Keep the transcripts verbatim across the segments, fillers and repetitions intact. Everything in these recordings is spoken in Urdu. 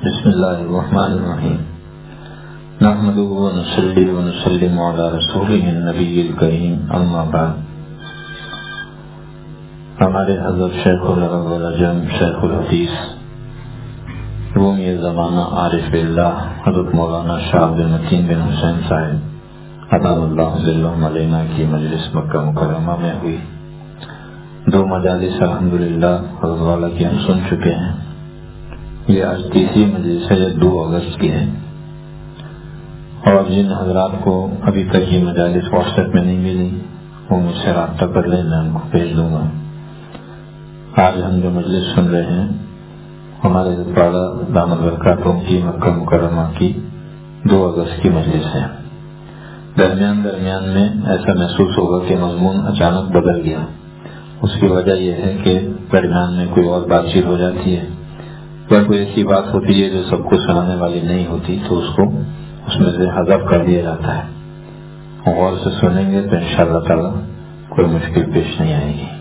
بسم اللہ الرحمن الرحیم نحمده ونصلی ونسلم علی رسوله النبی الکریم اما بعد. ہمارے حضرت شیخ العرب والعجم شیخ الحدیث رومی زمانہ عارف باللہ حضرت مولانا شاہ عبد المتین بن حسین صاحب عطا اللہ ظلہم علینا کی مجلس مکہ مکرمہ میں ہوئی. دو مجالس الحمدللہ حضرت والا کی ہم سن چکے ہیں. یہ آج تیسری مجلس ہے، دو اگست کی ہے، اور جن حضرات کو ابھی تک یہ مجالس واٹس ایپ میں نہیں ملی وہ مجھ سے رابطہ کر لیں، میں ان کو بھیج دوں گا. آج ہم جو مجلس سن رہے ہیں ہمارے والا دامت برکاتوں کی مکہ مکرمہ کی دو اگست کی مجلس ہے. درمیان درمیان میں ایسا محسوس ہوگا کہ مضمون اچانک بدل گیا. اس کی وجہ یہ ہے کہ درمیان میں کوئی اور بات چیت ہو جاتی ہے، اگر کوئی ایسی بات ہوتی ہے جو سب کو سنانے والی نہیں ہوتی تو اس کو اس میں سے حذف کر دیا جاتا ہے. غور سے سنیں گے تو انشاءاللہ تعالی کوئی مشکل پیش نہیں آئے گی.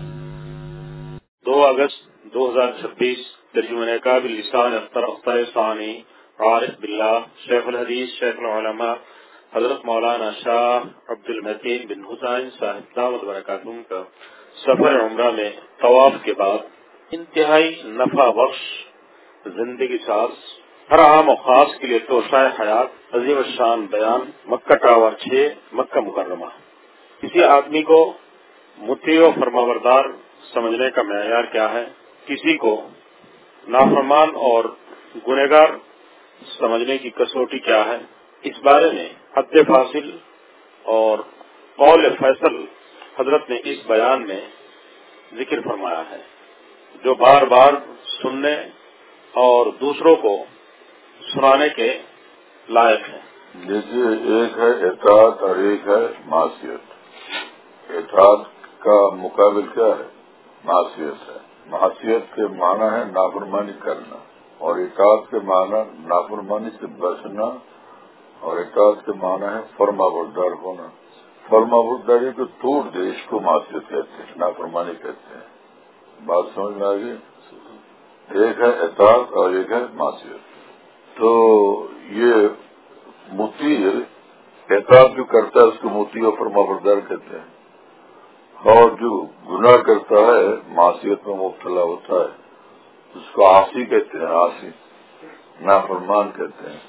دو اگست دو ہزار چھبیس ترجمہ کابل لسان اختر اختر ثانی عارف باللہ شیخ الحدیث شیخ العلماء حضرت مولانا شاہ عبد المتین بن حسین صاحب دامت برکاتہم کا سفر عمرہ میں طواف کے بعد انتہائی نفع بخش زندگی ساز ہر عام و خاص کے لیے توسعہ حیات عظیم الشان بیان مکہ ٹاور چھ مکہ مکرمہ. کسی آدمی کو مطیع و فرمانبردار سمجھنے کا معیار کیا ہے، کسی کو نافرمان اور گنہگار سمجھنے کی کسوٹی کیا ہے، اس بارے میں حد فاصل اور قول فیصل حضرت نے اس بیان میں ذکر فرمایا ہے، جو بار بار سننے اور دوسروں کو سنانے کے لائق ہے. دیکھیے، ایک ہے اطاعت اور ایک ہے معصیت. اطاعت کا مقابل کیا ہے؟ معصیت ہے. معصیت کے معنی ہے نافرمانی کرنا، اور اطاعت کے معنی نافرمانی سے بچنا، اور اطاعت کے معنی ہے فرما بردار ہونا. فرما برداری کو توڑ دے، اس کو معصیت کہتے ہیں، نافرمانی کہتے ہیں. بات سمجھ میں آ گئی؟ ایک ہے اطاعت اور ایک ہے معصیت. تو یہ مطیع اطاعت جو کرتا ہے اس کو مطیع و فرما بردار کہتے ہیں، اور جو گناہ کرتا ہے معصیت میں مبتلا ہوتا ہے اس کو عاصی کہتے ہیں، عاصی نافرمان کہتے ہیں.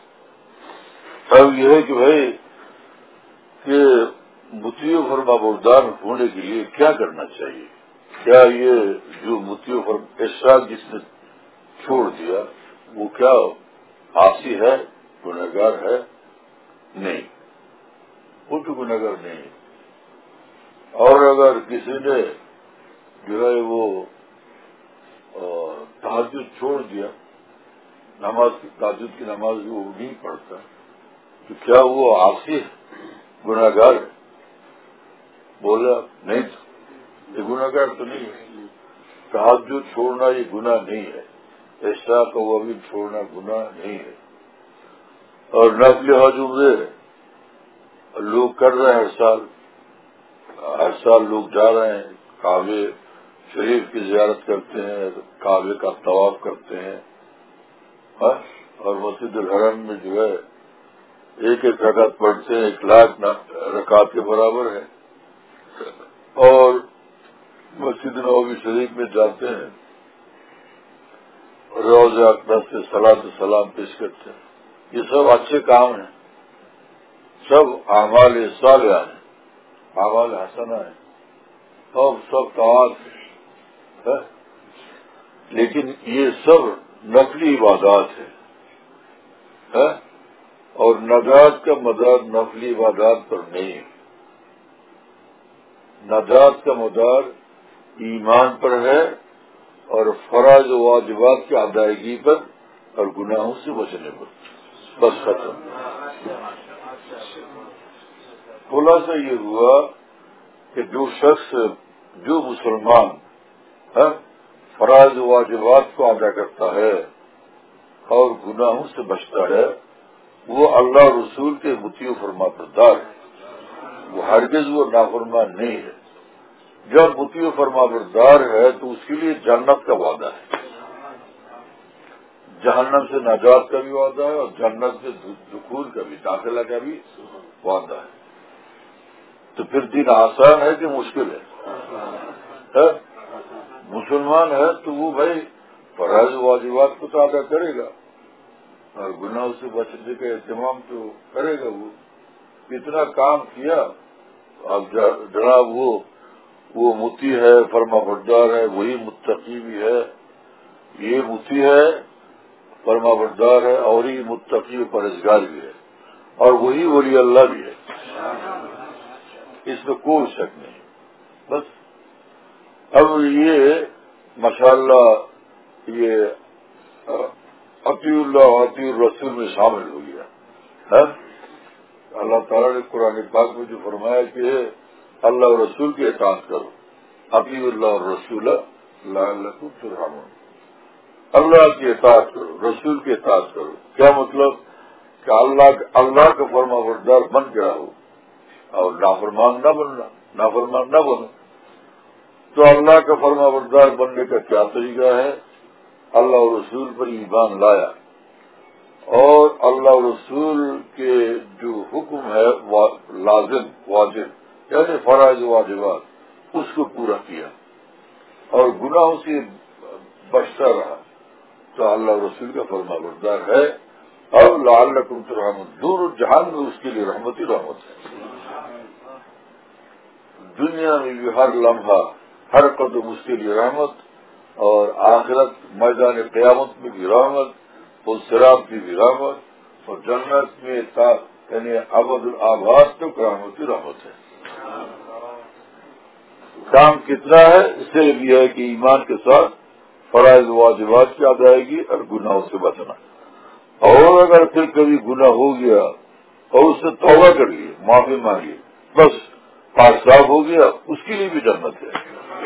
اب یہ ہے کہ بھائی کہ مطیع و فرما بردار ہونے کے لیے کیا کرنا چاہیے؟ کیا یہ جو مطیع و فرما اشراق جس نے چھوڑ دیا وہ کیا عاصی ہے، گنہگار ہے؟ نہیں، وہ تو گنہگار نہیں. اور اگر کسی نے جو ہے وہ تہجد چھوڑ دیا، نماز کی تہجد کی نماز بھی وہ نہیں پڑھتا، تو کیا وہ عاصی ہے، گنہگار ہے؟ بولا نہیں، یہ گنہگار تو نہیں ہے. تہجد چھوڑنا یہ گناہ نہیں ہے، عشاء کا وہ بھی چھوڑنا گناہ نہیں ہے. اور نفل حج عمرے لوگ کر رہے ہیں، ہر سال ہر سال لوگ جا رہے ہیں، کعبے شریف کی زیارت کرتے ہیں، کعبے کا طواف کرتے ہیں، اور مسجد الحرم میں جو ہے ایک ایک رکعت پڑھتے ہیں، ایک لاکھ رکعت کے برابر ہے. اور مسجد نبوی شریف میں جاتے ہیں، روز اقدس سے صلاۃ و سلام پیش کرتے ہیں. یہ سب اچھے کام ہیں، سب اعمال صالحہ ہیں، اعمال حسنہ ہیں، اور سب طاعات ہیں، لیکن یہ سب نفلی عبادات ہیں، اور نجات کا مدار نفلی عبادات پر نہیں ہے. نجات کا مدار ایمان پر ہے اور فرائض و واجبات کی ادائیگی پر اور گناہوں سے بچنے پر. بس ختم. خلاصہ یہ ہوا کہ جو شخص جو مسلمان فرائض و واجبات کو ادا کرتا ہے اور گناہوں سے بچتا ہے وہ اللہ رسول کے مطیع و فرما بردار ہے. وہ ہرگز وہ نافرمان نہیں ہے. جب مطیع و فرما بردار ہے تو اس کے لیے جنت کا وعدہ ہے. جہنم سے نجات کا بھی وعدہ ہے اور جنت سے دخول کا بھی، داخلہ کا بھی وعدہ ہے. تو پھر دین آسان ہے کہ مشکل ہے؟ مسلمان ہے تو وہ بھائی فرائض واجبات کو تو ادا کرے گا اور گناہوں سے بچنے کا اہتمام تو کرے گا. وہ اتنا کام کیا. اب جناب وہ وہ متی ہے، فرما بردار ہے، وہی متقی بھی ہے. یہ متی ہے، فرما بردار ہے، اور ہی متقی و پرہیزگار بھی ہے، اور وہی ولی اللہ بھی ہے. اس میں کوئی شک نہیں. بس اب یہ ماشاءاللہ یہ اطیع اللہ و اطیع الرسول میں شامل ہو گیا ہے. اللہ تعالیٰ نے قرآن پاک میں جو فرمایا کہ اللہ اور رسول کی اطاعت کرو، اطیع اللہ اور رسول لعلکم ترحمون. اللہ کی اطاعت کرو، رسول کی اطاعت کرو. کیا مطلب؟ کہ اللہ اللہ کا فرما بردار بن کے رہو اور نافرمان نہ بننا، نافرمان نہ بنو. تو اللہ کا فرما بردار بننے کا کیا طریقہ ہے؟ اللہ اور رسول پر ایمان لایا اور اللہ اور رسول کے جو حکم ہے لازم واجب یعنی فرائض واجبات اس کو پورا کیا اور گناہوں سے بچتا رہا تو اللہ اور رسول کا فرما بردار ہے. اور لعلکم ترحمون، دونوں جہان میں اس کے لیے رحمت ہی رحمت ہے. دنیا میں بھی ہر لمحہ ہر قدم اس کے لیے رحمت، اور آخرت میدان قیامت میں بھی رحمت، اور صراط کی بھی رحمت، اور جنت میں یعنی ابد الآباد تک رحمت ہی رحمت ہے. کام کتنا ہے؟ اس سے بھی ہے کہ ایمان کے ساتھ فرائض واجبات کی ادائیگی اور گناہوں سے بچنا. اور اگر پھر کبھی گناہ ہو گیا اور اس سے توبہ کر لی، معافی مانگی، بس پاک صاف ہو گیا، اس کے لیے بھی جنت ہے.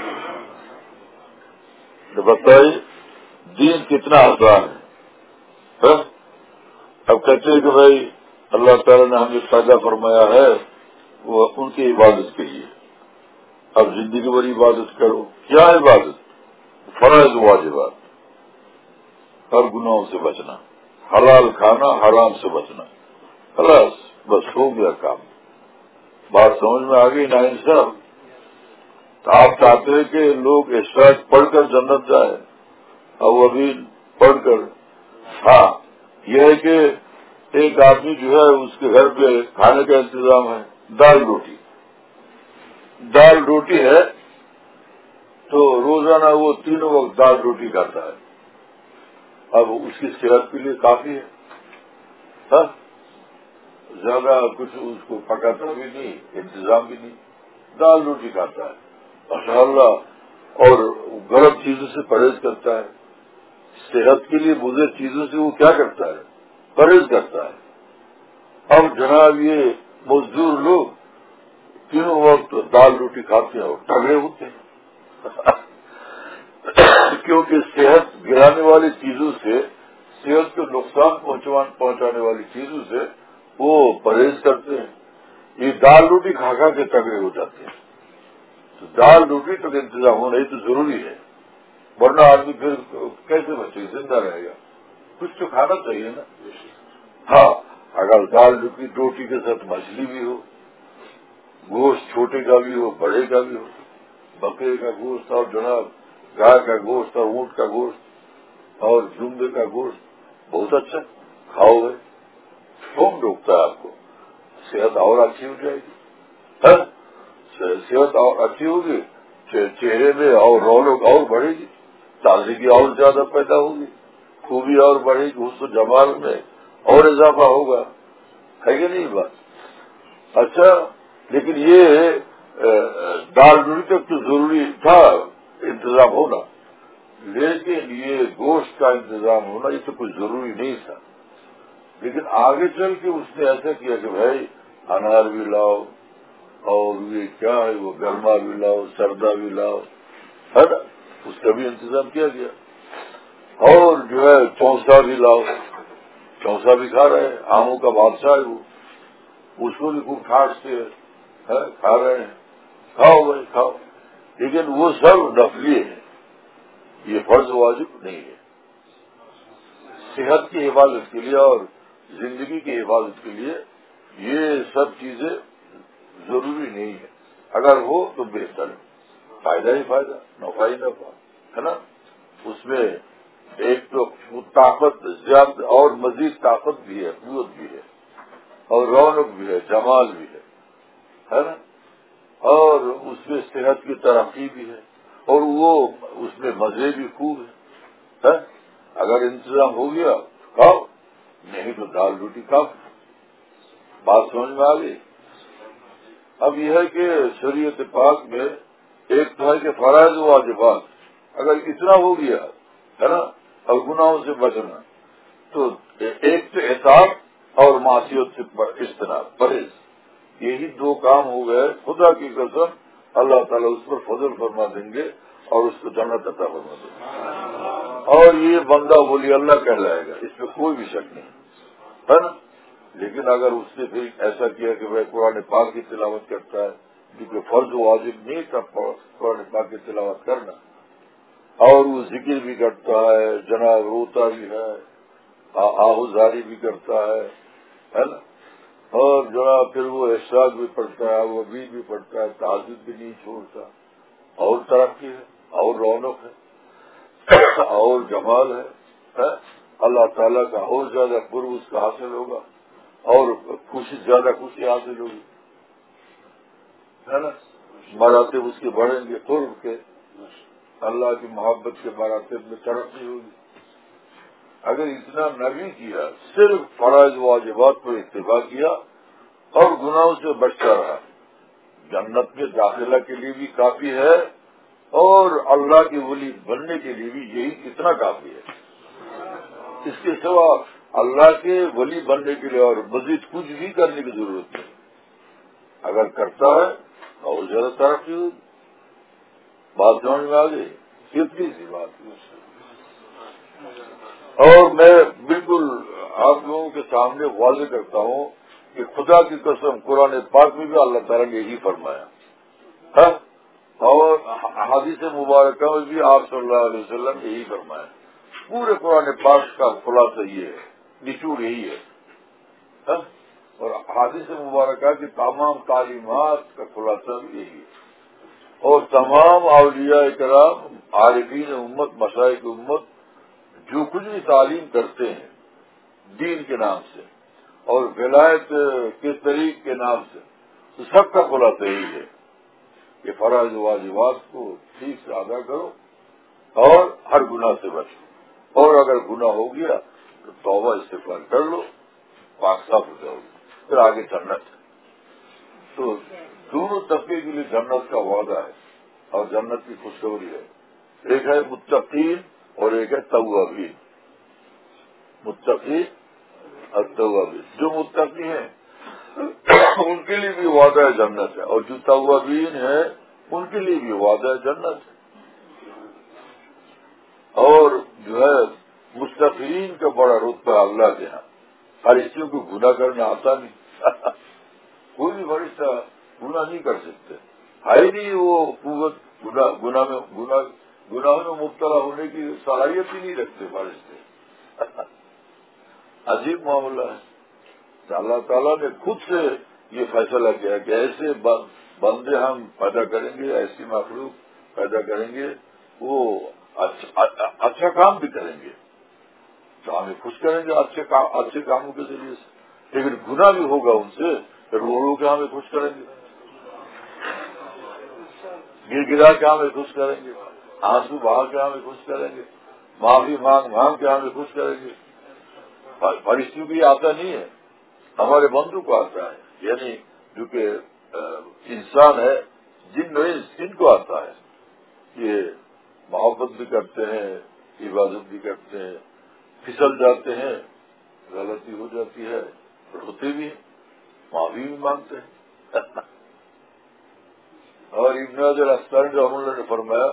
تو بتائیے دین کتنا آسان ہے. اب کہتے ہیں کہ بھائی اللہ تعالیٰ نے ہمیں پیدا فرمایا ہے وہ ان کی عبادت کے لیے، اب زندگی بھر عبادت کرو. کیا عبادت؟ فرائض واجبات اور گناہوں سے بچنا، حلال کھانا، حرام سے بچنا. خلاص بس ہو گیا کام. بات سمجھ میں آ گئی نا صاحب؟ تو آپ چاہتے ہیں کہ لوگ اشراق پڑھ کر جنت جائے اور ابھی پڑھ کر. ہاں یہ ہے کہ ایک آدمی جو ہے اس کے گھر پہ کھانے کا انتظام ہے، دال روٹی دال روٹی ہے تو روزانہ وہ تینوں وقت دال روٹی کھاتا ہے. اب اس کی صحت کے لیے کافی ہے. ہاں زیادہ کچھ اس کو پکاتا بھی نہیں، انتظام بھی نہیں، دال روٹی کھاتا ہے ماشاء اللہ. اور گرم چیزوں سے پرہیز کرتا ہے. صحت کے لیے مضر چیزوں سے وہ کیا کرتا ہے؟ پرہیز کرتا ہے. اب جناب یہ مزدور لوگ تینوں وقت دال روٹی کھاتے ہیں اور تگڑے ہوتے ہیں کیونکہ صحت گرانے والی چیزوں سے، صحت کو نقصان پہنچانے والی چیزوں سے وہ پرہیز کرتے ہیں. یہ دال روٹی کھا کھا کے تگڑے ہو جاتے ہیں. تو دال روٹی تک انتظام ہونا ہی تو ضروری ہے، ورنہ آدمی پھر کیسے بچے زندہ رہے گا؟ کچھ تو کھانا چاہیے نا. ہاں اگر دال روٹی روٹی کے ساتھ مچھلی بھی ہو، گوشت چھوٹے کا بھی ہو، بڑے کا بھی ہو، بکرے کا گوشت اور جناب گائے کا گوشت اور اونٹ کا گوشت اور جمبے کا گوشت بہت اچھا کھاؤ گے، کون روکتا ہے آپ کو؟ صحت اور اچھی ہو جائے گی. صحت اور اچھی ہوگی، چہرے میں اور رونق اور بڑھے گی، تازگی اور زیادہ پیدا ہوگی، خوبی اور بڑھے گی، حسن و جمال میں اور اضافہ ہوگا. ہے کہ نہیں بات؟ اچھا لیکن یہ دال روٹی تک تو ضروری تھا انتظام ہونا، لیکن یہ گوشت کا انتظام ہونا یہ تو کچھ ضروری نہیں تھا. لیکن آگے چل کے اس نے ایسا کیا کہ بھائی انار بھی لاؤ اور یہ کیا ہے وہ گرما بھی لاؤ، سردا بھی لاؤ، ہے نا، اس کا بھی انتظام کیا گیا. اور جو ہے چونسا بھی لاؤ، چونسا بھی کھا رہے ہیں، آموں کا بادشاہ ہے وہ، اس کو بھی خوب ٹھاٹتے ہیں، کھا رہے ہیں. کھاؤ بھائی کھاؤ، لیکن وہ سب نفلی ہے، یہ فرض واجب نہیں ہے. صحت کی حفاظت کے لیے اور زندگی کی حفاظت کے لیے یہ سب چیزیں ضروری نہیں ہے. اگر ہو تو بہتر ہے، فائدہ ہی فائدہ، نفع ہی نفع ہے نا. اس میں ایک تو طاقت زیادہ اور مزید طاقت بھی ہے، قوت بھی ہے، اور رونق بھی ہے، جمال بھی ہے ہے نا. اور اس میں صحت کی ترقی بھی ہے، اور وہ اس میں مزے بھی خوب ہے. اگر انتظام ہو گیا کھاؤ، نہیں تو دال روٹی کھاؤ. بات سمجھ میں آ گئی. اب یہ ہے کہ شریعت پاک میں ایک تو ہے کہ فرائض و واجبات اگر اتنا ہو گیا ہے نا، اور گناہوں سے بچنا، تو ایک تو اطاعت اور معصیت سے اجتناب، پرہیز، یہی دو کام ہو گئے. خدا کی قسم اللہ تعالیٰ اس پر فضل فرما دیں گے اور اس کو جنت عطا فرما دیں گے، اور یہ بندہ ولی اللہ کہلائے گا، اس میں کوئی بھی شک نہیں ہے نا. لیکن اگر اس نے پھر ایسا کیا کہ وہ قرآن پاک کی تلاوت کرتا ہے، کیونکہ فرض و واجب نہیں تھا قرآن پاک کی تلاوت کرنا، اور وہ ذکر بھی کرتا ہے، جناب روتا بھی ہے، آہوزاری بھی کرتا ہے ہے نا، اور جناب پھر وہ احساس بھی پڑتا ہے، وہ عبید بھی پڑتا ہے، تہجد بھی نہیں چھوڑتا، اور ترقی ہے، اور رونق ہے، اور جمال ہے. اللہ تعالیٰ کا اور زیادہ قرب اس کا حاصل ہوگا، اور خوشی زیادہ خوشی حاصل ہوگی ہے نا. مراتب اس کے بڑھیں گے، قرب کے، اللہ کی محبت کے مراتب میں ترقی ہوگی. اگر اتنا نہ بھی کیا، صرف فرائض واجبات پر اتباع کیا اور گناہوں سے بچتا رہا، جنت میں داخلہ کے لیے بھی کافی ہے، اور اللہ کی ولی بننے کے لیے بھی یہی اتنا کافی ہے. اس کے سوا اللہ کے ولی بننے کے لیے اور مزید کچھ بھی کرنے کی ضرورت نہیں. اگر کرتا ہے اور زیادہ ترقی ہوگی. بات سمجھ میں آ گئی؟ کتنی سی بات. اور میں بالکل آپ لوگوں کے سامنے واضح کرتا ہوں کہ خدا کی قسم قرآن پاک میں بھی اللہ تعالیٰ نے یہی فرمایا ہے، اور حدیث مبارکہ میں بھی آپ صلی اللہ علیہ وسلم نے یہی فرمایا. پورے قرآن پاک کا خلاصہ یہ ہے، نچوڑ یہی ہے، اور حدیث مبارکہ کی تمام تعلیمات کا خلاصہ بھی یہی ہے. اور تمام اولیاء کرام، عارفین امت، مشائخ امت جو کچھ بھی تعلیم کرتے ہیں دین کے نام سے اور ولایت کے طریق کے نام سے، تو سب کا خلاصہ یہی ہے کہ فرائض واجبات کو ٹھیک سے ادا کرو اور ہر گناہ سے بچو، اور اگر گناہ ہو گیا تو توبہ استغفار کر لو، پاک صاف ہو جاؤ گے، پھر آگے جنت ہے. تو دونوں طبقے کے لیے جنت کا وعدہ ہے اور جنت کی خوشخبری ہے. ایک ہے متقین اور ایک ہے توابین. متقین اور توابین، جو متقی ہیں ان کے لیے بھی وعدہ ہے جنت ہے، اور جو توابین ہیں ان کے لیے بھی وعدہ ہے جنت ہے. اور جو ہے مستقین کا بڑا رتبہ اللہ کے یہاں. فرشتوں کو گناہ کرنا آتا نہیں کوئی بھی فرشتہ گناہ نہیں کر سکتے، ہے نہیں وہ قوت گناہ گناہ میں گناہ گناہوں میں مبتلا ہونے کی صلاحیت ہی نہیں رکھتے فرشتے. عجیب معاملہ ہے. اللہ تعالیٰ نے خود سے یہ فیصلہ کیا کہ ایسے بندے ہم پیدا کریں گے، ایسی مخلوق پیدا کریں گے، وہ اچھا, اچھا کام بھی کریں گے تو ہمیں خوش کریں گے اچھے کام اچھے کاموں کے ذریعے سے، لیکن گناہ بھی ہوگا ان سے پھر رو رو کے ہمیں خوش کریں گے، گر گرا کے ہمیں خوش کریں گے، آنسو بہا کے ہمیں خوش کریں گے، معافی مانگ مانگ کے ہمیں خوش کریں گے. فرشتوں بھی آتا نہیں ہے، ہمارے بندوں کو آتا ہے، یعنی جو کہ انسان ہے، جن میں ان کو آتا ہے. یہ محبت بھی کرتے ہیں، عبادت بھی کرتے ہیں، پھسل جاتے ہیں، غلطی ہو جاتی ہے، روتے بھی ہیں، معافی بھی مانگتے ہیں. اور ابن حجر اسقلانی رحمہ اللہ نے فرمایا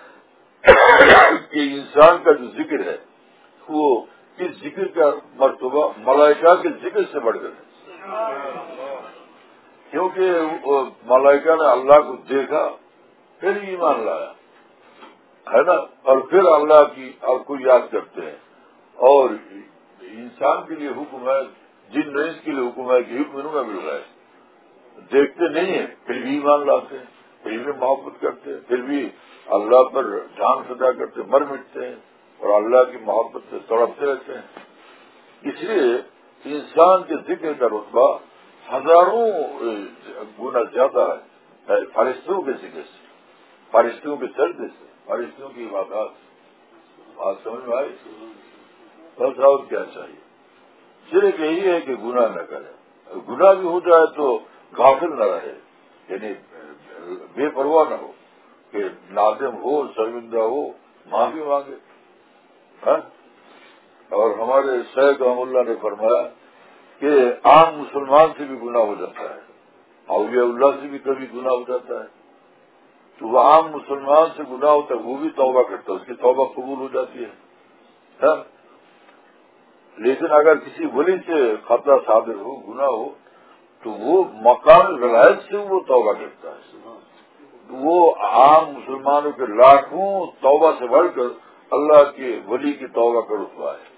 کہ انسان کا جو ذکر ہے وہ اس ذکر کا مرتبہ ملائکہ کے ذکر سے بڑھ کر ہے، کیونکہ ملائکہ نے اللہ کو دیکھا پھر ایمان لایا ہے نا، اور پھر اللہ کی اور کو یاد کرتے ہیں، اور انسان کے لیے حکم ہے، جن رئیس کے لیے حکم ہے کہ حکم میں مل رہا ہے، دیکھتے نہیں ہیں پھر بھی ایمان لاتے ہیں، پھر بھی محبت کرتے ہیں، پھر بھی اللہ پر جان فدا کرتے مر مٹتے ہیں اور اللہ کی محبت سے تڑپتے رہتے ہیں۔ اس لیے انسان کے ذکر کا رتبہ ہزاروں گنا زیادہ ہے فرشتوں کے ذکر سے، فرشتوں کے سجدے سے، فرشتوں کی عبادات سے۔ بات سمجھ میں آئی؟ بس اور کیا چاہیے؟ صرف یہی ہے کہ گناہ نہ کرے، گناہ بھی ہو جائے تو غافل نہ رہے، یعنی بے پرواہ نہ ہو، کہ نادم ہو، شرمندہ ہو، معافی مانگے۔ اور ہمارے شیخ رحم اللہ نے فرمایا کہ عام مسلمان سے بھی گناہ ہو جاتا ہے، اولیاء اللہ سے بھی کبھی گناہ ہو جاتا ہے، تو وہ عام مسلمان سے گناہ ہوتا ہے، وہ بھی توبہ کرتا ہے، اس کی توبہ قبول ہو جاتی ہے۔ لیکن اگر کسی ولی سے خطا صادر ہو، گناہ ہو، تو وہ مقام ولایت سے وہ توبہ کرتا ہے، وہ عام مسلمانوں کے لاکھوں توبہ سے بڑھ کر اللہ کے ولی کی توبہ کا رتبہ ہے۔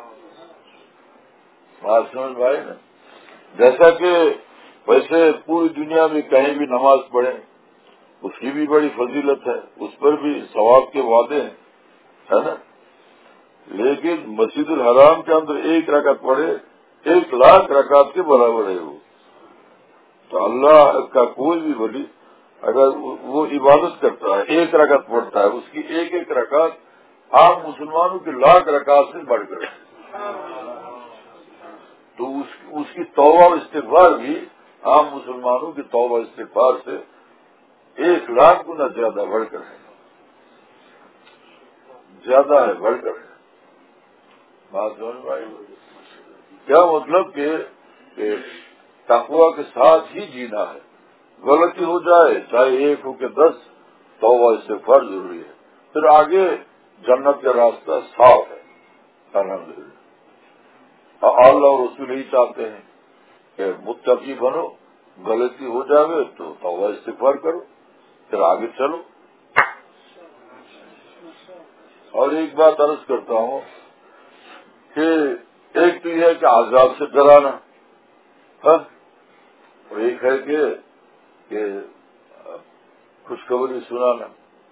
بات سمجھ بھائی نا؟ جیسا کہ ویسے پوری دنیا میں کہیں بھی نماز پڑھیں اس کی بھی بڑی فضیلت ہے، اس پر بھی ثواب کے وعدے ہیں، ہے نا؟ لیکن مسجد الحرام کے اندر ایک رکعت پڑھے ایک لاکھ رکعت کے برابر ہے وہ۔ تو اللہ کا کوئی بھی ولی اگر وہ عبادت کرتا ہے، ایک رکعت پڑھتا ہے، اس کی ایک ایک رکعت عام مسلمانوں کی لاکھ رکعت سے بڑھ کر، تو اس, اس کی توبہ و استغفار بھی عام مسلمانوں کی توبہ استغفار سے ایک لاکھ گنا زیادہ بڑھ کر ہے، زیادہ ہے، بڑھ کر ہے۔ بات سمجھ میں آئی؟ کیا مطلب کہ تقویٰ کے ساتھ ہی جینا ہے، غلطی ہو جائے چاہے ایک ہو کے دس، توبہ استغفار ضروری ہے، پھر آگے جنت کا راستہ صاف ہے الحمدللہ۔ اللہ اور رسول یہی چاہتے ہیں کہ متقی بنو، غلطی ہو جائے تو توبہ استغفار کرو، پھر آگے چلو۔ اور ایک بات عرض کرتا ہوں کہ ایک تو یہ ہے کہ عذاب سے ڈرانا، اور ایک ہے کہ کہ خوشخبری سنانا،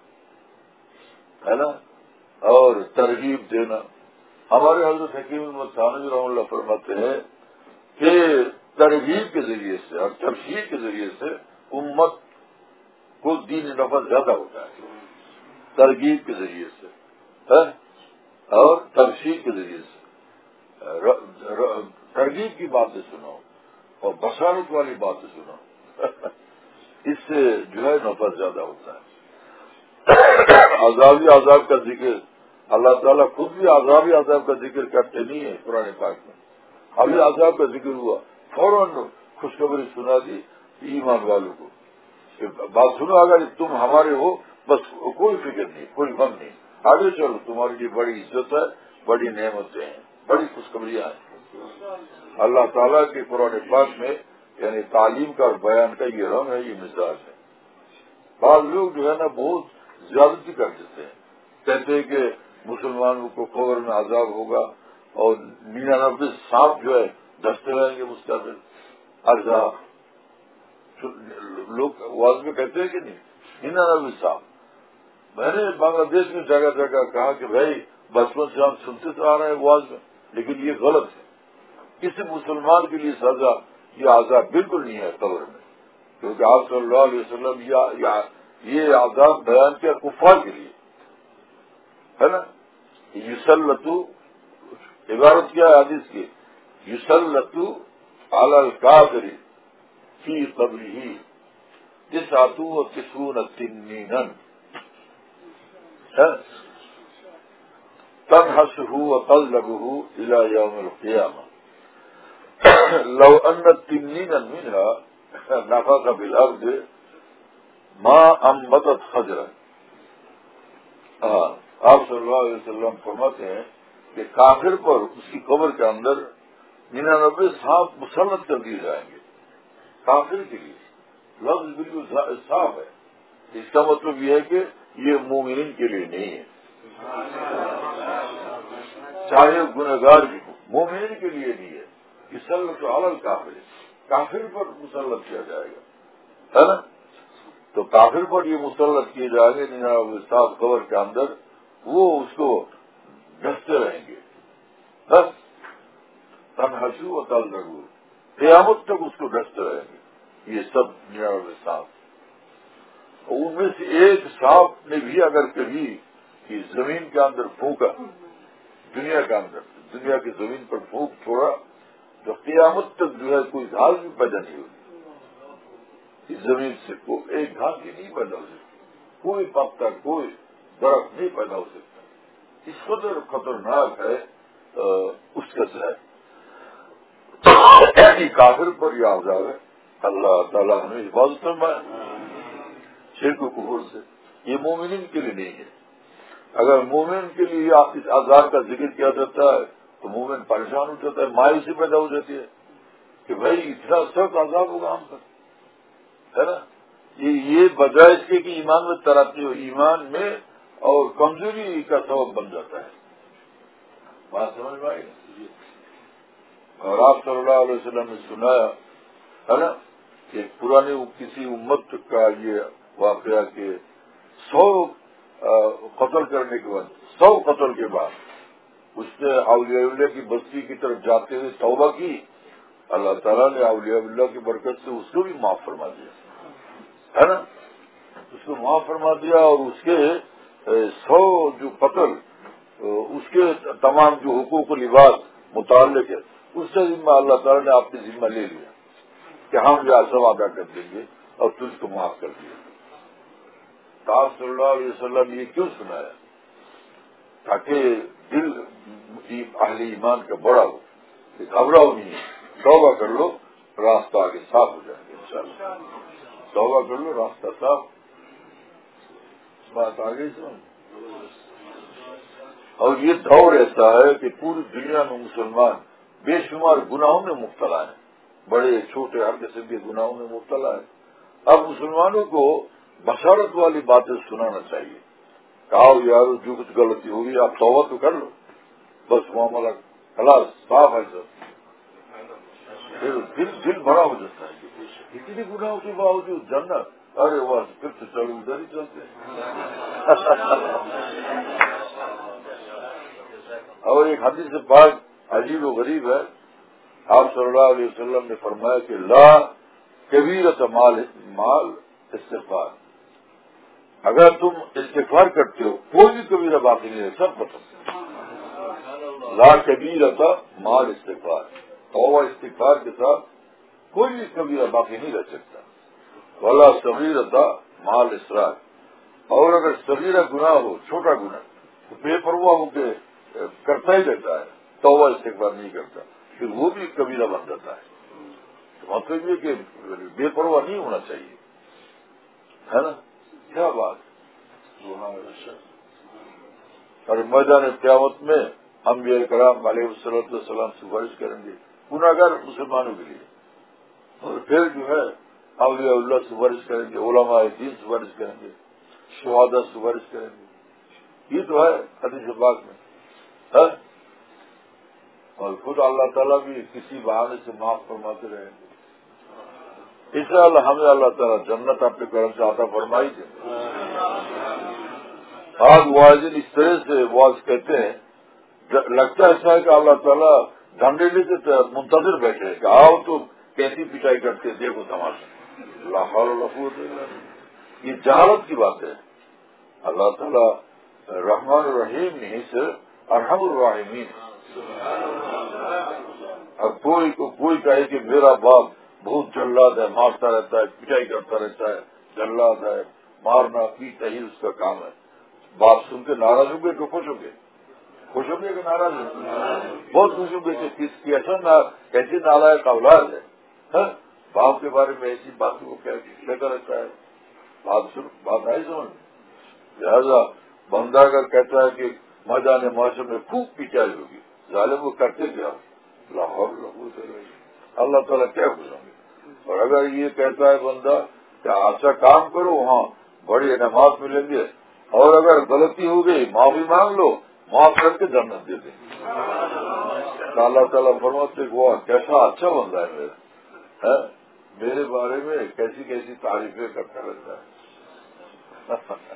ہے نا، اور ترغیب دینا۔ ہمارے حضرت حکیم احمد تھانوی رحمہ اللہ فرماتے ہیں کہ ترغیب کے ذریعے سے اور تبشیر کے ذریعے سے امت کو دین نفع زیادہ ہوتا ہے، ترغیب کے ذریعے سے اور تبشیر کے ذریعے سے۔ ترغیب کی باتیں سنو اور بشارت والی باتیں سنو، اس سے جو ہے نفع زیادہ ہوتا ہے۔ عذابی عذاب کا ذکر اللہ تعالیٰ خود بھی عذابی عذاب کا ذکر کرتے نہیں ہے قرآن پاک میں۔ ابھی عذاب کا ذکر ہوا، فوراً خوشخبری سنا دی ایمان والوں کو، بات سنو اگر تم ہمارے ہو بس کوئی فکر نہیں، کوئی غم نہیں، آگے چلو، تمہاری لیے بڑی عزت ہے، بڑی نعمتیں ہیں، بڑی خوشخبریاں ہیں۔ اللہ تعالیٰ کے قرآن پاک میں یعنی تعلیم کا اور بیان کا یہ رنگ ہے، یہ مزاج ہے۔ بعض لوگ جو ہے نا بہت زیادتی کر دیتے ہیں، کہتے ہیں کہ مسلمانوں کو قبر میں عذاب ہوگا اور ننانوے سانپ جو ہے دستے رہیں گے مستقبل عذاب۔ لوگ واز میں کہتے ہیں کہ نہیں، ننانوے سانپ۔ میں نے بنگلہ دیش میں جگہ جگہ کہا کہ بھائی بچپن سے ہم سنتے تو آ رہے ہیں واز میں، لیکن یہ غلط ہے، کسی مسلمان کے لیے سزا یہ عذاب بالکل نہیں ہے قبر میں، کیونکہ آپ صلی اللہ علیہ وسلم یہ عذاب بیان کیا کفار کے لیے، ہے نا۔ یسلطو عبارت کیا ہے حدیث کی، یسلطو علی الکافر فی قبرہ تسعۃ و تسعون تنینا تنحسہ وتضلبہ الی یوم القیامہ لو ان تنینا منها نفخ بالارض ما انبتت خضرا۔ آپ صلی اللہ علیہ وسلم فرماتے ہیں کہ کافر پر اس کی قبر کے اندر ننانوے سانپ مسلط کر دیے جائیں گے، کافر کے لیے لفظ بالکل صاف ہے۔ اس کا مطلب یہ ہے کہ یہ مومنین کے لیے نہیں ہے۔ چاہے گنہگار بھی ہو، مومن کے لیے نہیں ہے. مسلط علی کافر، کافر پر مسلط کیا جائے گا، ہے نا. تو کافر پر یہ مسلط کیے جائیں گے صاف قبر کے اندر، وہ اس کو ڈستے رہیں گے. بس تنہشو و تل ضرور قیامت تک اس کو ڈستے رہیں گے یہ سب نراوے سانپ. ان میں سے ایک سانپ نے بھی اگر کبھی زمین کے اندر پھونکا، دنیا کے اندر دنیا کی زمین پر پھونک چھوڑا تو قیامت تک جو ہے کوئی گھاس بھی پیدا نہیں ہوگی. اس زمین سے کوئی ایک گھاس بھی نہیں پیدا ہو سکتی، کوئی پتا کوئی درخت نہیں پیدا ہو سکتا. اس قدر خطرناک ہے اس کا زہر. کافر پر یہ عذاب ہے. اللہ تعالیٰ ہمیں حفاظت فرمائے شرک و کفر سے. یہ مومنین کے لیے نہیں ہے. اگر مومن کے لیے اس عذاب کا ذکر کیا جاتا ہے تو مومن پریشان ہو جاتا ہے، مایوسی پیدا ہو جاتی ہے کہ بھائی اتنا سخت عذاب ہوگا ہم پر، ہے نا. یہ بجائے اس کے کہ ایمان میں ترقی ہو، ایمان میں اور کمزوری کا سبب بن جاتا ہے. بات سمجھ میں آئی. اور آپ صلی اللہ علیہ وسلم نے سنایا ہے نا کہ پرانے کسی امت کا یہ واقعہ کہ سو قتل کرنے کے بعد، سو قتل کے بعد اس نے اولیاء اللہ کی بستی کی طرف جاتے ہوئے توبہ کی. اللہ تعالیٰ نے اولیاء اللہ کی برکت سے اس کو بھی معاف فرما دیا، ہے نا. اس کو معاف فرما دیا اور اس کے سو جو قتل، اس کے تمام جو حقوق و لباس متعلق ہے اس سے ذمہ اللہ تعالیٰ نے آپ کے ذمہ لے لیا کہ ہم جو سب ادا کر دیں گے اور تجھ کو معاف کر دیا. تو آپ صلی اللہ علیہ وسلم یہ کیوں سنایا؟ تاکہ دل اہل ایمان کا بڑا ہو کہ گھبراؤ نہیں، توبہ کر لو راستہ آگے صاف ہو جائے گا انشاءاللہ. توبہ کر لو راستہ صاف. بات آگے سن. اور یہ دور ایسا ہے کہ پوری دنیا میں مسلمان بے شمار گناہوں میں مبتلا ہیں، بڑے چھوٹے ہر قسم کے گناہوں میں مبتلا ہے. اب مسلمانوں کو بشارت والی باتیں سنانا چاہیے. کہو یار جو کچھ غلطی ہوگی آپ توبہ تو کر لو، بس معاملہ خلاص صاف ہے سب. پھر دل دل بڑا ہو جاتا ہے. اتنی گناہوں کے باوجود جنت، ارے واہ پھر تو چلو ادھر ہی چلتے ہیں. اور ایک حدیث پاک عجیب و غریب ہے. آپ صلی اللہ علیہ وسلم نے فرمایا کہ لا کبیرۃ مال مال استغفار. اگر تم استغفار کرتے ہو کوئی بھی کبیرہ باقی نہیں ہے، سب پسند. لا کبیرۃ مال استغفار، توبہ استغفار کے ساتھ کوئی بھی کبیرہ باقی نہیں رہ سکتا. ولا صغیرۃ مال اسرار، اور اگر صغیرہ گناہ ہو، چھوٹا گناہ تو بے پرواہ ہو کے کرتا ہی رہتا ہے، توبہ استغفار نہیں کرتا، پھر وہ بھی کبیرہ بن جاتا ہے. مطلب یہ کہ بے پرواہ نہیں ہونا چاہیے، ہے نا. کیا بات. اور میدان قیامت میں انبیاء کرام علیہ الصلوۃ والسلام سفارش کریں گے گناہگار مسلمانوں کے لیے، اور پھر جو ہے اولیاء اللہ سفارش کریں گے، علماء دین سفارش کریں گے، شہداء سفارش کریں گے. یہ تو ہے حدیث پاک میں ہے. اور خود اللہ تعالیٰ بھی کسی بہانے سے معاف فرماتے رہیں گے. انشاءاللہ ہمیں اللہ تعالیٰ جنت اپنے کرم سے عطا فرمائی دے. آج واضح اس طرح سے واضح کہتے ہیں، لگتا ایسا ہے کہ اللہ تعالیٰ ڈنڈے لے کے منتظر بیٹھے ہیں کہ آؤ تو کیسی پٹائی کرتے دیکھو تماشا. لا حول ولا قوت الا باللہ. یہ جہالت کی بات ہے. اللہ تعالیٰ رحمان الرحیم نہیں صرف ارحم الراحمین. اب کوئی کو کوئی کہے کہ میرا باپ بہت جلاد ہے، مارتا رہتا ہے، پٹائی کرتا رہتا ہے، جلاد ہے، مارنا پیٹنا ہی اس کا کام ہے. بات سن کے ناراض ہوں گے تو خوش ہوں گے؟ خوش ہوں گے کہ ناراض ہوں گے؟ بہت خوش ہوں گے کہ کس کی ایسا ایسی نالائق اولاد ہے باپ کے بارے میں ایسی باتوں کو کہتا رہتا ہے. بات سن بات آئی سمجھ. لہذا بندہ اگر کہتا ہے کہ میدان معاشر میں خوب پٹائی ہوگی، ظالم وہ کرتے کیا لاہور لگو سے اللہ تعالیٰ کیا خوش ہوں گے. اور اگر یہ کہتا ہے بندہ کہ اچھا کام کرو وہاں بڑے انعامات ملیں گے، اور اگر غلطی ہو گئی معافی مانگ لو معاف کر کے جنت دے دیں. اللہ تعالیٰ فرماتے کہ وہ کیسا اچھا بندہ ہے میرا, میرے بارے میں کیسی کیسی تعریفیں کرتا رہتا ہے.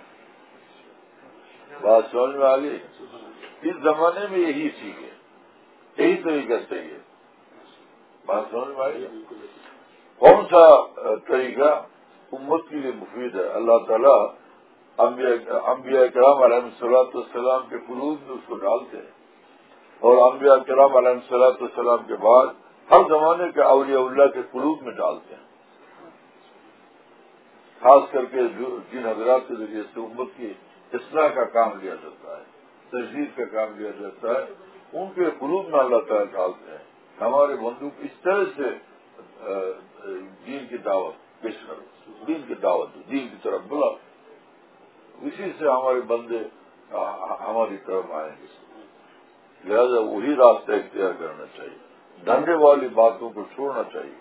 بات سمجھ میں آ گئی. اس زمانے میں یہی سیکھے, یہی طریقہ چاہیے. بات سمجھ میں آ گئی. کون سا طریقہ امت کے لیے مفید ہے؟ اللہ تعالیٰ انبیاء کرام علیہ الصلوۃ والسلام کے قلوب میں اس کو ڈالتے ہیں, اور انبیاء کرام علیہ الصلوۃ والسلام کے بعد ہر زمانے کے اولیاء اللہ کے قلوب میں ڈالتے ہیں. خاص کر کے جن حضرات کے ذریعے سے امت کی اصلاح کا کام لیا جاتا ہے, تجدید کا کام لیا جاتا ہے, ان کے قلوب میں اللہ تعالیٰ ڈالتے ہیں. ہمارے بندو اس طرح سے دین کی دعوت پیش کرو, دین کی دعوت دو, دین کی طرف بلا, اسی سے ہمارے بندے ہماری طرف آئیں گے. لہذا وہی راستہ اختیار کرنا چاہیے, دھندے والی باتوں کو چھوڑنا چاہیے.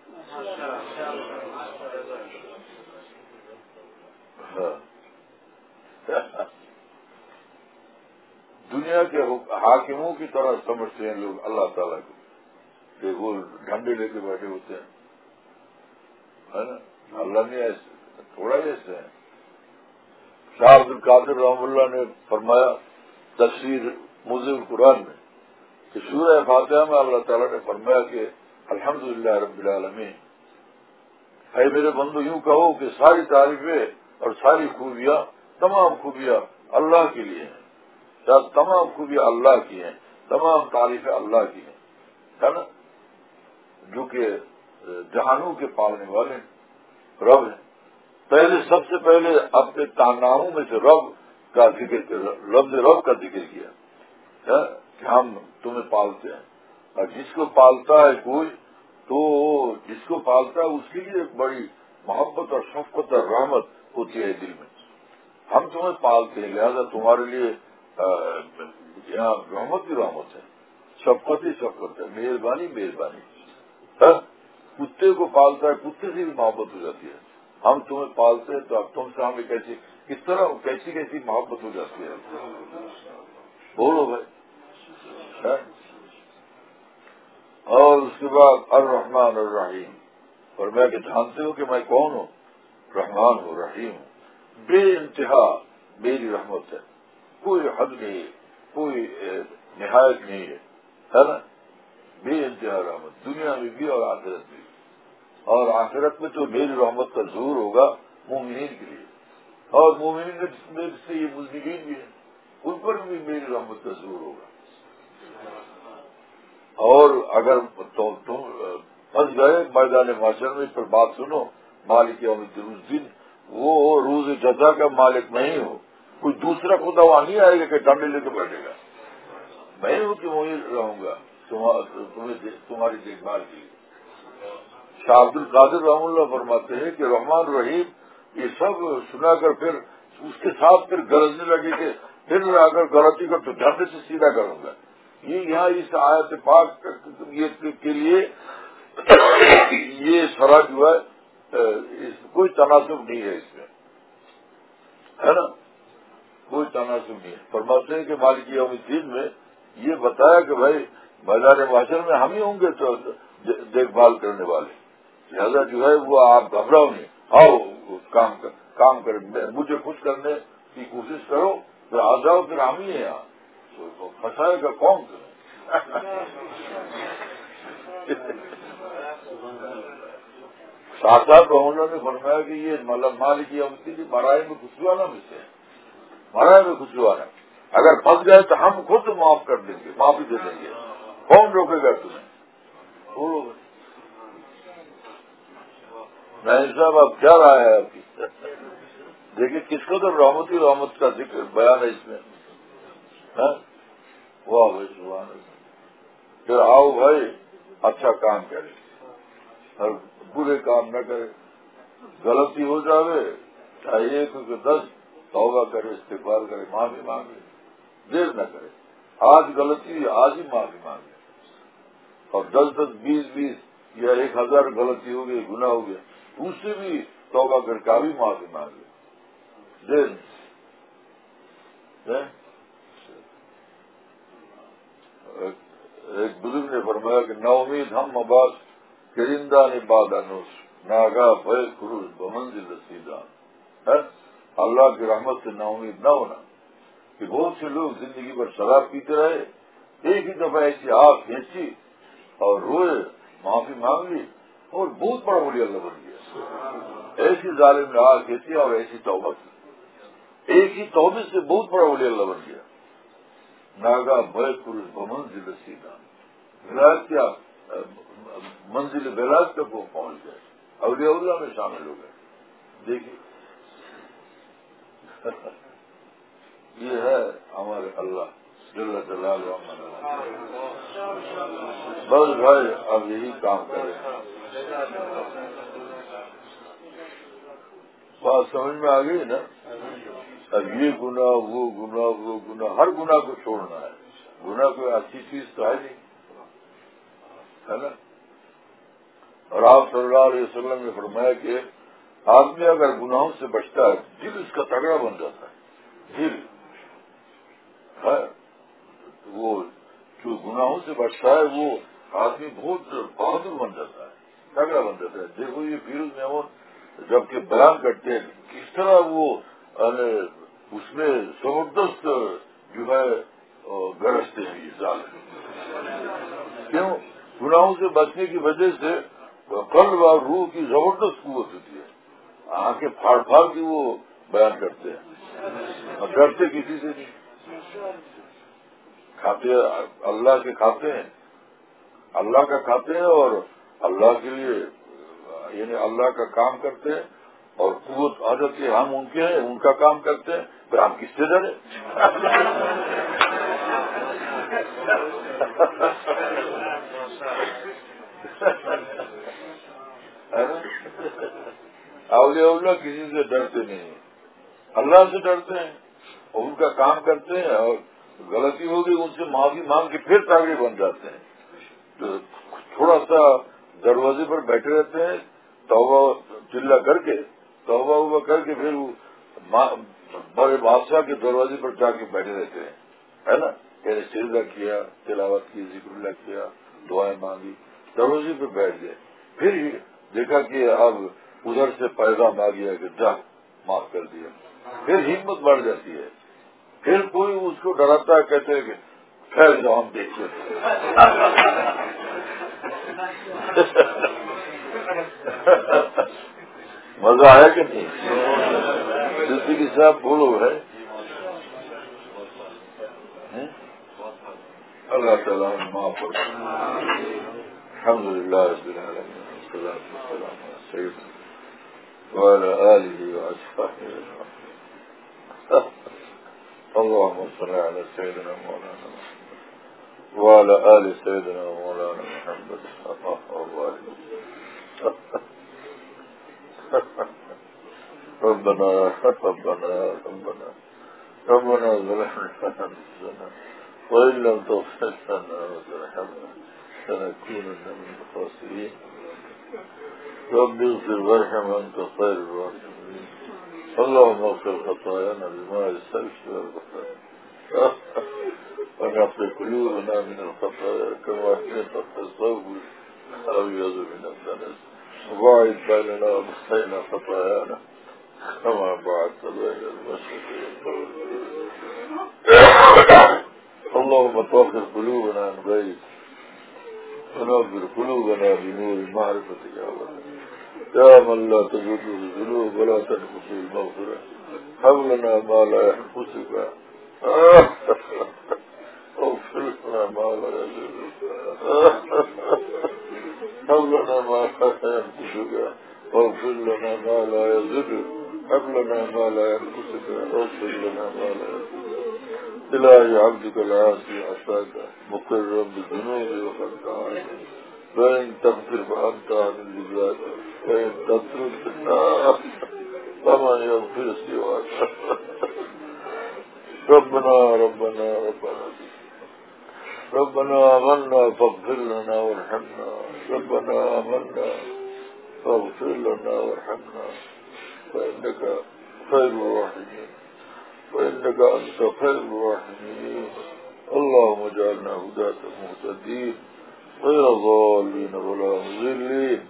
دنیا کے حاکموں کی طرح سمجھتے ہیں لوگ اللہ تعالیٰ کو کہ وہ ڈھنڈے لے کے بیٹھے ہوتے ہیں, ہے نا. اللہ نے ایسے تھوڑا ایسے ہیں. شاہ عبد القادر رحمہ اللہ نے فرمایا تفسیر موضوع القرآن میں کہ سورہ فاتحہ میں اللہ تعالیٰ نے فرمایا کہ الحمدللہ رب العالمین, اے میرے بندو یوں کہو کہ ساری تعریفیں اور ساری خوبیاں, تمام خوبیاں اللہ کے لیے ہیں, تمام خوبیاں اللہ کی ہیں, تمام تعریفیں اللہ کی ہیں, ہے نا, جو کہ جہانوں کے پالنے والے رب ہیں. پہلے سب سے پہلے اپنے ناموں میں سے رب کا ذکر, لفظ رب کا ذکر کیا کہ ہم تمہیں پالتے ہیں. اور جس کو پالتا ہے کوئی, تو جس کو پالتا ہے اس کے لیے ایک بڑی محبت اور شفقت اور رحمت ہوتی ہے دل میں. ہم تمہیں پالتے ہیں, لہذا تمہارے لیے یہاں رحمت ہی رحمت ہے, شفقت ہی شفقت ہے, مہربانی مہربانی. کتے کو پالتا ہے, کتے سے بھی محبت ہو جاتی ہے. ہم تمہیں پالتے ہیں تو اب تم سے ہمیں کیسی کس طرح کیسی کیسی محبت ہو جاتی ہے. بولو بھائی. اور اس کے بعد الرحمن الرحیم, اور میں کہ جانتے ہو کہ میں کون ہوں؟ رحمان ہوں, رحیم ہوں. بے انتہا میری رحمت ہے, کوئی حد نہیں, کوئی نہایت نہیں ہے, ہے نا. بے انتہا رحمت دنیا میں بھی اور آخرت میں بھی. اور آخرت میں تو میری رحمت کا ظہور ہوگا مومنین کے لیے, اور مومنین میں سے یہ مذنبین بھی ہیں, ان پر بھی میری رحمت کا ظہور ہوگا. اور اگر تو تم پھنس گئے میدان معاشر میں, پر بات سنو, مالک یوم الدین, اس دن وہ روز جزا کا مالک نہیں ہو, کوئی دوسرا خدا وہاں نہیں آئے گا کہ ڈنڈے لے کے بیٹھے گا. میں ہوں کہ وہیں رہوں گا تمہیں تمہاری دیکھ بھال کی. شاہ عبد القادر رحمہ اللہ فرماتے ہیں کہ رحمان رحیم یہ سب سنا کر پھر اس کے ساتھ پھر گرجنے لگے کہ پھر اگر غلطی کر تو ڈنڈے سے سیدھا کروں گا. یہ یہاں اس آیت پاک کے لیے یہ سرا جو ہے کوئی تناسب نہیں ہے, اس میں, ہے نا, کوئی تناسب نہیں ہے. فرماتے ہیں کہ مالک یوم الدین میں یہ بتایا کہ بھائی میدان معاشر میں ہم ہی ہوں گے تو دیکھ بھال کرنے والے, لہذا جو ہے وہ آپ گھبراؤ نہیں, آؤ کام کر, کام کریں, مجھے خوش کرنے کی کوشش کرو, پھر آ جاؤ, پھر ہم ہی ہیں یہاں, پھنسائے گا کون کرے. ساتھ ساتھ انہوں نے فرمایا کہ یہ مالک یوم الدین مرائی میں خوشیوانا میں سے مرائی میں خوشیوانا, اگر پھنس گئے تو ہم خود معاف کر دیں گے, معافی دے دیں گے, کون روکے گا تمہیں. نہیں صاحب اب کیا رائے ہے آپ کی؟ دیکھیے کس کو تو رحمت ہی رحمت کا ذکر بیان ہے اس میں. واہ بھائی سبحان اللہ. پھر آؤ بھائی اچھا کام کرے اور برے کام نہ کرے. غلطی ہو جاوے چاہیے کیونکہ دس توبہ کرے, استغفار کرے, معافی مانگے, دیر نہ کرے. آج غلطی آج ہی معافی مانگے, اور دس دس بیس بیس یا ایک ہزار غلطی ہو گئی, گناہ ہو گیا, اس سے بھی توبہ کر کے بھی معافی مانگے. دیر ایک بزرگ نے فرمایا کہ نا امید ہم مباس کرندہ نے بادانوس ناگاہ بھے خروج بمنزل رسیدان ہے. اللہ کی رحمت سے نا امید نہ ہونا کہ بہت سے لوگ زندگی بھر شراب پیتے رہے, ایک ہی دفعہ ایسی آگ کھینچی اور روئے, معافی مانگ لی اور بہت بڑا ولی اللہ بن گیا. ایسی ظالم نے آگ کھینچی اور ایسی توبہ کی, ایک ہی توبے سے بہت بڑا ولی اللہ بن گیا. ناگا بھے خروج بمنزل رسیدان, ولایت کیا منزل ولایت تک وہ پہنچ گئے, اولیاء اللہ میں شامل ہو گئے. دیکھیے یہ ہے ہمارے اللہ جل جلالہ. بس بھائی اب یہی کام کریں. بات سمجھ میں آ گئی نا. اب یہ گناہ وہ گناہ وہ گناہ, ہر گناہ کو چھوڑنا ہے. گناہ کوئی اچھی چیز تو ہے نہیں, ہے نا. اور آپ صلی اللہ علیہ وسلم نے فرمایا کہ آدمی اگر گناہوں سے بچتا ہے دل اس کا تگڑا بن جاتا ہے. دل ہے وہ جو گناہوں سے بچتا ہے وہ آدمی بہت بہادر بن جاتا ہے, تگڑا بن جاتا ہے. دیکھو یہ فیروز محمود جبکہ بیان کرتے ہیں کس طرح وہ اس میں زبردست جو ہے گرجتے ہیں. یہ سال کیوں؟ گناہوں سے بچنے کی وجہ سے قلب اور روح کی زبردست قوت ہوتی ہے. آنکھیں پھاڑ پھاڑ کی وہ بیان کرتے ہیں اور ڈرتے کسی سے نہیں. کھاتے اللہ کے کھاتے ہیں, اللہ کا کھاتے ہیں اور اللہ کے لیے یعنی اللہ کا کام کرتے ہیں اور قوت آ جاتی ہے. ہم ان کے ہیں, ان کا کام کرتے ہیں, پھر ہم کس سے ڈرے؟ اولیاء اللہ کسی سے ڈرتے نہیں, اللہ سے ڈرتے ہیں اور ان کا کام کرتے ہیں, اور غلطی ہوگی ان سے معافی مانگ کے پھر تاغی بن جاتے ہیں. تو تھوڑا سا دروازے پر بیٹھے رہتے ہیں, توبہ چلا کر کے توبہ وبہ کر کے پھر وہ بڑے بادشاہ کے دروازے پر جا کے بیٹھے رہتے ہیں, ہے نا. یعنی سجدہ کیا, تلاوت کی, ذکر اللہ کیا, دعائیں مانگی, دروازے پہ بیٹھ گئے. پھر ہی دیکھا کہ اب ادھر سے پیغام آ گیا کہ جا معاف کر دیا, پھر ہمت بڑھ جاتی ہے. پھر کوئی اس کو ڈراتا ہے, کہتے ہیں کہ خیر جو ہم دیکھتے مزہ آیا کہ نہیں؟ زندگی صاحب بولو ہے. اللہ تعالیٰ معاف کر. الحمد للہ رب العالمین والصلاة والسلام علی سیدنا وعلی آلہ وأصحابہ اجمعین. اللهم صل على سيدنا مولانا محمد وعلى آل سيدنا مولانا محمد. ربنا ربنا ربنا ربنا ظلمنا أنفسنا وإن لم تغفر لنا وترحمنا لنكونن من الخاسرين. رب اغفر وارحم أنت خير الراحمين. اللهم اغفر خطايانا بماء الثلج والبحر ونقي قلوبنا من الخطايا كما ينقى الثوب الأبيض من الدنس, وباعد بيننا وبين خطايانا كما بعدت بين المشرق والمغرب. اللهم طهر قلوبنا عن غيرك ونور قلوبنا بنور معرفتك يا رب. يا من لا تجوده الذنوب ولا تنقصه المغفرة, هب لنا ما لا يحبسك اغفر لنا ما لا يضرك, هب لنا ما لا يحبسك واغفر لنا ما لا يضرك, هب لنا ما لا يحبسك واغفر لنا ما لا يضرك. إلهي عبدك العاصي عصاك مقرا بالذنوب وخطايا, فإن تغفر فأنت عن الجزاء, فإن تترك فمن يغفر سواك. ربنا ربنا ربنا ربنا آمنا فاغفر لنا وارحمنا. ربنا آمنا فاغفر لنا وارحمنا فإنك خير الراحمين, وإنك أنت خير الراحمين. اللهم اجعلنا هداة مهتدين غير ضالين ولا مضلين.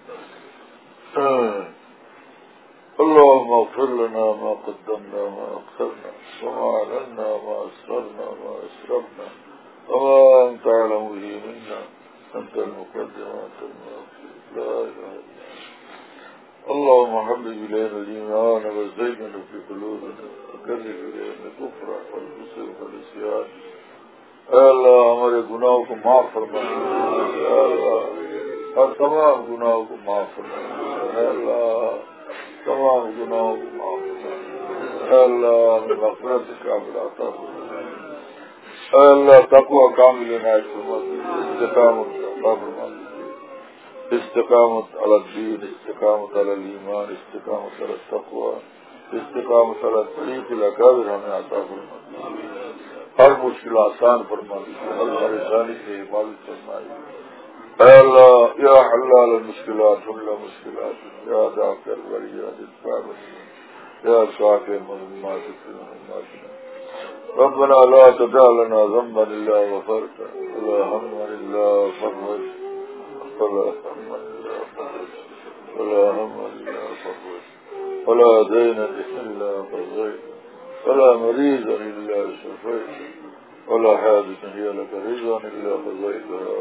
اللهم اغفر لنا ما قدمنا ما أخرنا وما أعلنا ما أسررنا ما أسرفنا وما أنت أعلم به منا، أنت المقدم وأنت المؤخر، لا إله إلا أنت. اللهم حبب إلينا الإيمان وزينه في قلوبنا وكره إلينا الكفر والفسوق والعصيان. اے اللہ ہمارے گناہوں کو معاف فرما، اے اللہ ہر تمام گناہوں کو معاف فرما، اے اللہ تمام گناہوں کو معاف فرما، اے اللہ ہمیں مغفرت کا عطا فرما، اے اللہ تقوی کامل عنایت فرما دیجیے، استقامت عطا فرما دیجیے، استقامت علی الدین، استقامت علی الایمان، استقامت علی التقوی، استقامت علی الطریق الاکابر ہمیں عطا فرما دیجیے، ہر مشکل آسان فرما دیجیے، ہر پریشانی سے حفاظت فرمائیے، اے اللہ یا حلال المشکلات حل مشکلات، یا دافع البلیات ادفع البلیات، یا شافع المظلومات اغفر لنا، ربنا لا تدع لنا ذنبا الا غفرته ولا هما الا فرجته ولا هما الا فرجته ولا هما الا فرجته ولا دينا الا قضيته ولا مريضا الا شفيته ولا حاجة هي لك رضا الا قضيتها.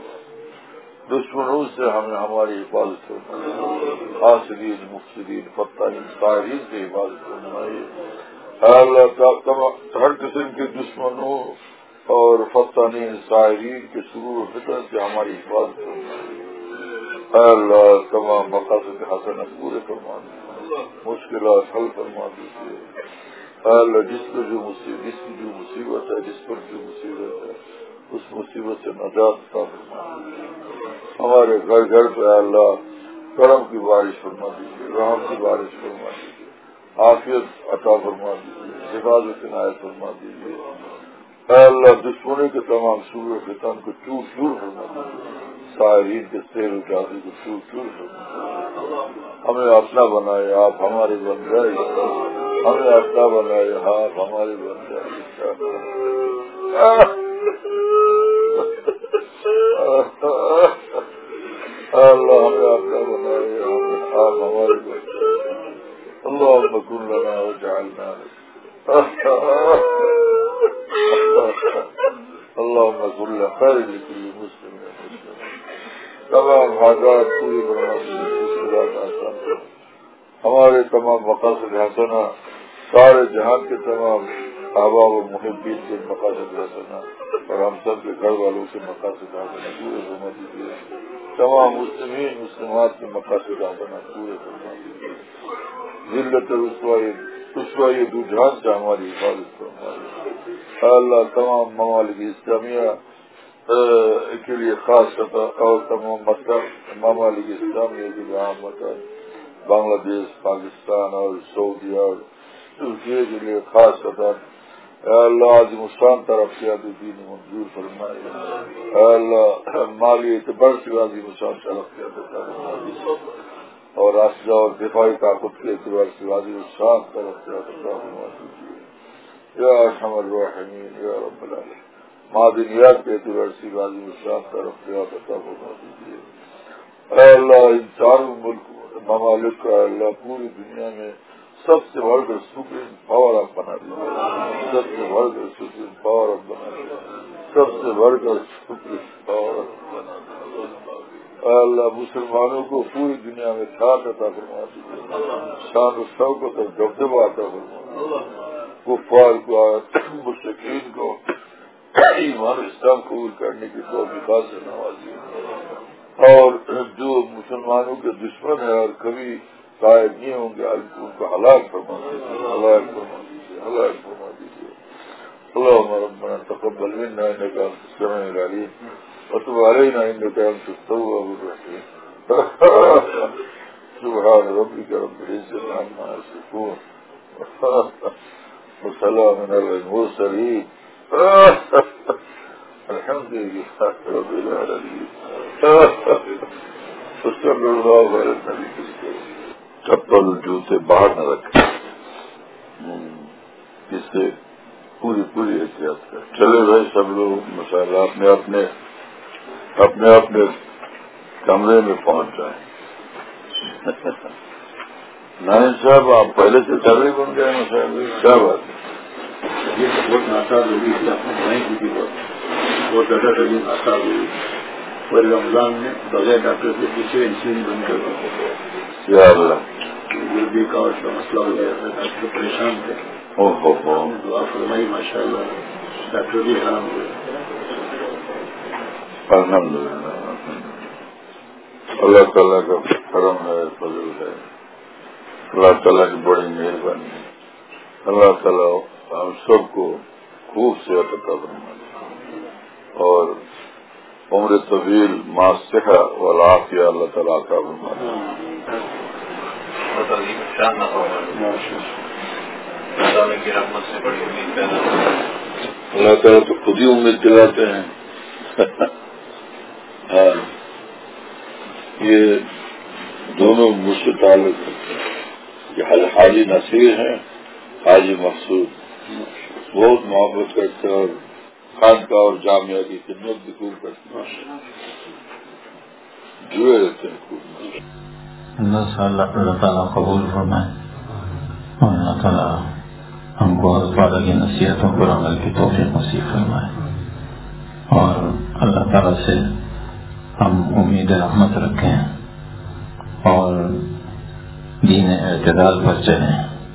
دشمنوں سے ہمیں ہماری حفاظت فرمائیے، حاسدین مفسدین فتانین ساحرین سے حفاظت فرمائیے، اے اللہ ہر قسم کے دشمنوں اور فتانین ساحرین کے شرور و فتن سے ہماری حفاظت فرمائیے، اے اللہ تمام مقاصد حسنہ پورے فرما دیجیے، مشکلات حل فرما دیجیے، اے اللہ جس پر جو مصیبت جس کی جو مصیبت ہے جس پر جو مصیبت ہے اس مصیبت سے نجات عطا فرما دیجیے، ہمارے گھر گھر پہ اللہ کرم کی بارش فرما دیجیے، رحم کی بارش فرما دیجیے، عافیت عطا فرما دیجیے، حفاظت عنایت فرما دیجیے، اے اللہ دشمنوں کے تمام شور و فتن کو چور چور فرما دیجیے، ساحرین کے سیر و جادو کو چور چور فرما دیجیے، ہمیں اپنا بنائے آپ ہمارے بن جائے، ہمیں اپنا بنائے آپ ہمارے بن جائے، اللہ ہمیں اپنا بنائے آپ ہمارے بن جائے، اللہم کن لنا وجعلنا اللہم کن لنا خیر لکل مسلم مسلم، تمام حاجات پوری فرما دیجیے، مشکلات آسان کریں، ہمارے تمام مقاصد حسنہ سارے جہان کے تمام احباب و محبین کے مقاصد حسنہ اور ہم سب کے گھر والوں کے مقاصد حسنہ پورے فرما دیجیے، تمام مسلمین مسلمات کے مقاصد حسنہ پورے فرما دیجیے، ذلت رسوائی رسوائی دو جہان سے ہماری حفاظت فرمائیے، اللہ تمام ممالک اسلامیہ کے لیے خاص سطح اور تمام ممالک اسلامیہ کے لیے عام مطلب بنگلہ دیش پاکستان اور سعودی اور ترکی کے لیے خاص سطح اے اللہ عظیم الشان طرف سے دین منظور فرمائے، اے اللہ مالی اعتبار سے عظیم الشان طرف سے اور اسلحہ اور دفاعی طاقت کے اعتبار سے عظیم الشان طرف سے فرما دیجیے، یا ارحم الراحمین یا رب العالمین، معدنیات کے اعتبار سے عظیم الشان طرف سے فرما دیجیے، اے اللہ ان چاروں ملک ممالک کا اللہ پوری دنیا میں سب سے بڑھ کر سپریم پاور آپ بنا دیجیے، سب سے بڑھ کر سپریم پاور آپ بنا دیجیے، سب سے بڑھ کر سپریم پاور آپ بنا دیجیے، اے اللہ مسلمانوں کو پوری دنیا میں چھاپ عطا فرما دیجیے، شان و شوکت اور دبدبہ عطا فرما دیجیے، کفار کو مشرکین کو ایمان اسلام قبول کرنے کی توفیقات سے نوازیے، اور جو مسلمانوں کے دشمن ہیں اور کبھی قائد نہیں ہوں گے ان کو ہلاک فرما دیجیے، ہلاک فرما دیجیے، ہلاک فرما دیجیے، اللهم ربنا تقبل منا انك انت السميع العليم وتب علينا انك انت التواب الرحيم سبحان ربك رب العزة عما يصفون وسلام على المرسلين الحمد لله رب العالمين صلی اللہ علیہ وسلم۔ چپل جوتے باہر نہ رکھیں، اس سے پوری پوری احتیاط کریں. چلے بھائی سب لوگ ماشاءاللہ اپنے اپنے اپنے اپنے کمرے میں پہنچ جائیں. نائن صاحب آپ پہلے سے چلے بن گئے ماشاءاللہ. کیا بات ہے؟ یہ بہت ناساز ہوگی تھی آپ نے نہیں کی تھی. بہت بہت زیادہ ترین ناساز ہوئی. اور رمضان میں بغیر ڈاکٹر سے پیچھے انسولین بند کر دیا. یا اللہ گردے کا اور مسئلہ ہو گیا تھا. ڈاکٹر پریشان تھے. دعا فرمائی ماشاء اللہ ڈاکٹر بھی حیران ہوئے. الحمد للہ اللہ تعالیٰ کا کرم ہے فضل ہے. اللہ تعالیٰ کی بڑی مہربانی ہے. اللہ تعالیٰ ہم سب کو خوب صحت عطا فرمائے اور عمر طویل مع صحہ والعافیہ اللہ تعالیٰ عطا فرمائے. اللہ تعالیٰ تو خود ہی امید دلاتے ہیں. ہاں یہ دونوں مجھ سے تعلق رکھتے ہیں. یہ حاجی نصیر ہیں حاجی مقصود بہت محبت کرتے ہیں اور خانقاہ اور جامعہ کی خدمت بھی خوب کرتے ہیں. جڑے رہتے ہیں خوب. اللہ تعالیٰ قبول فرمائے اور اللہ تعالیٰ ہم کو حضرت والا کی نصیحتوں پر عمل کی توفیق نصیب فرمائے اور اللہ تعالیٰ سے ہم امید رحمت رکھیں اور دین اعتدال پر چلیں.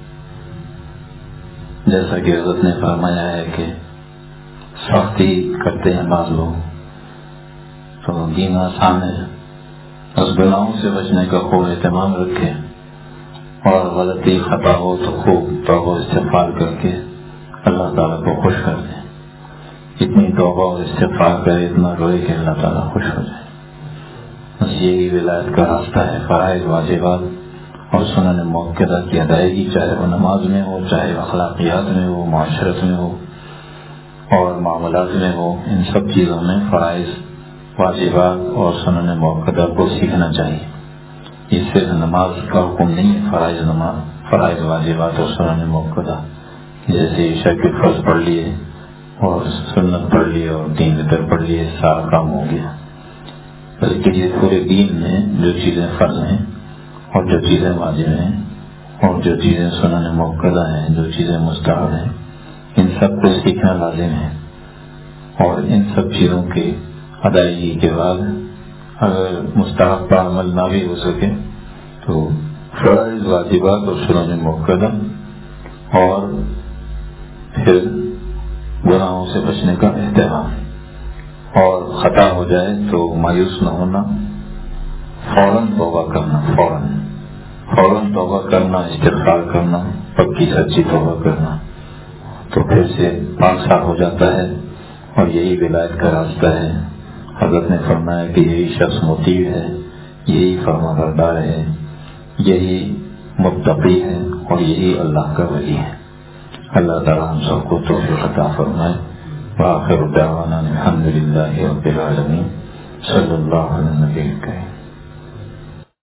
جیسا کہ حضرت نے فرمایا ہے کہ سختی کرتے ہیں بعض لوگ تو دین آسان ہے. اس گناہوں سے بچنے کا خوب اہتمام رکھیں اور غلطی خطا ہو تو خوب توبہ استغفار کر کے اللہ تعالیٰ کو خوش کر دیں. اتنی توبہ اور استغفار کرے اتنا روئے کہ اللہ تعالیٰ خوش ہو جائے. بس یہی ولایت کا راستہ ہے. فرائض واجبات اور سنن موقدہ کی ادائیگی چاہے وہ نماز میں ہو چاہے اخلاقیات میں ہو معاشرت میں ہو اور معاملات میں ہو ان سب چیزوں میں فرائض واجبات اور سنن موقدہ کو سیکھنا چاہیے. یہ صرف نماز کا حکم نہیں ہے. فرائض نماز فرائض واجبات اور سنن موقدہ جیسے عشاء کے فرض پڑھ لیے اور سنت پڑھ لیے اور تین وتر پڑھ لیے سارا کام ہو گیا. بلکہ یہ پورے دین میں جو چیزیں فرض ہیں اور جو چیزیں واجب ہیں اور جو چیزیں سنن موقدہ ہیں جو چیزیں مستحب ہیں ان سب کو سیکھنا لازم ہے. اور ان سب چیزوں کی ادائیگی کے بعد اگر مستحب پر عمل نہ بھی ہو سکے تو فرائض واجبات اور سنن موقدہ اور پھر گناہوں سے بچنے کا اہتمام اور خطا ہو جائے تو مایوس نہ ہونا. فوراً توبہ کرنا فوراً فوراً توبہ کرنا استغفار کرنا پکی سچی توبہ کرنا تو پھر سے پانچ سال ہو جاتا ہے. اور یہی ولایت کا راستہ ہے. حضرت نے فرمایا کہ یہی شخص مطیع ہے یہی فرما بردار ہے یہی متقی ہے اور یہی اللہ کا ولی ہے. اللہ تعالیٰ ہم سب کو توفیق عطا فرمائے. وآخر دعوانا الحمد للہ رب العالمین. صلی اللہ علیہ وسلم.